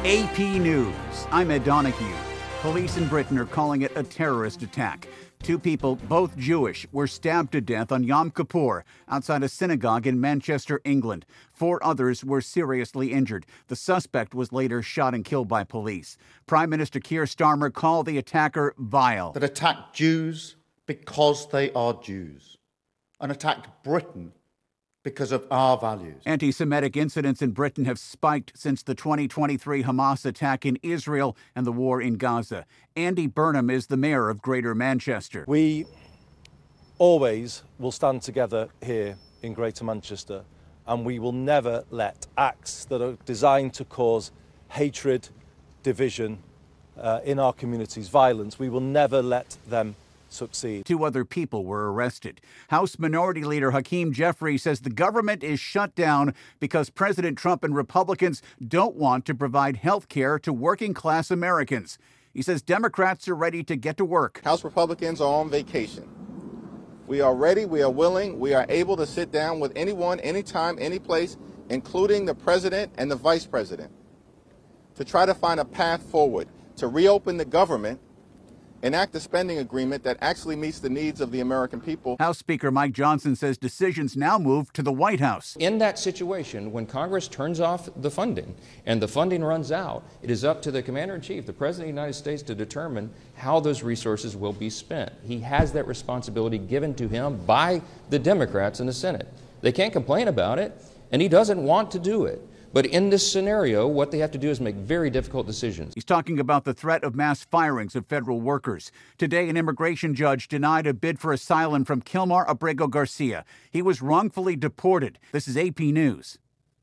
AP News. I'm Ed Donahue. Police in Britain are calling it a terrorist attack. 2 people, both Jewish, were stabbed to death on Yom Kippur outside a synagogue in Manchester, England. 4 others were seriously injured. The suspect was later shot and killed by police. Prime Minister Keir Starmer called the attacker vile. That attacked Jews because they are Jews, and attacked Britain because of our values. Anti-Semitic incidents in Britain have spiked since the 2023 Hamas attack in Israel and the war in Gaza. Andy Burnham is the mayor of Greater Manchester. We always will stand together here in Greater Manchester, and we will never let acts that are designed to cause hatred, division in our communities, violence, we will never let them succeed. 2 other people were arrested. House Minority Leader Hakeem Jeffries says the government is shut down because President Trump and Republicans don't want to provide health care to working-class Americans. He says Democrats are ready to get to work. House Republicans are on vacation. We are ready, we are willing, we are able to sit down with anyone, anytime, any place, including the president and the vice president, to try to find a path forward, to reopen the government, enact a spending agreement that actually meets the needs of the American people. House Speaker Mike Johnson says decisions now move to the White House. In that situation, when Congress turns off the funding and the funding runs out, it is up to the Commander-in-Chief, the President of the United States, to determine how those resources will be spent. He has that responsibility given to him by the Democrats in the Senate. They can't complain about it, and he doesn't want to do it. But in this scenario, what they have to do is make very difficult decisions. He's talking about the threat of mass firings of federal workers. Today, an immigration judge denied a bid for asylum from Kilmar Abrego Garcia. He was wrongfully deported. This is AP News.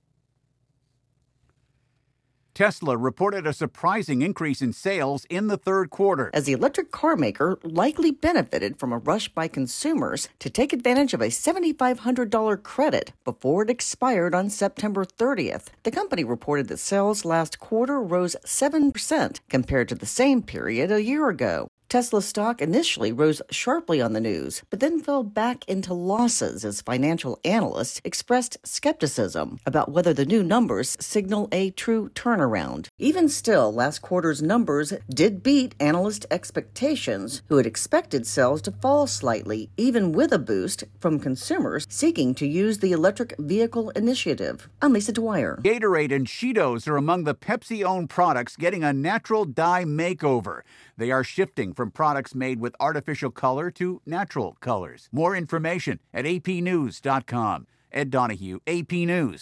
Tesla reported a surprising increase in sales in the third quarter, as the electric car maker likely benefited from a rush by consumers to take advantage of a $7,500 credit before it expired on September 30th. The company reported that sales last quarter rose 7% compared to the same period a year ago. Tesla stock initially rose sharply on the news, but then fell back into losses as financial analysts expressed skepticism about whether the new numbers signal a true turnaround. Even still, last quarter's numbers did beat analyst expectations, who had expected sales to fall slightly, even with a boost from consumers seeking to use the electric vehicle initiative. I'm Lisa Dwyer. Gatorade and Cheetos are among the Pepsi-owned products getting a natural dye makeover. They are shifting from products made with artificial color to natural colors. More information at apnews.com. Ed Donahue, AP News.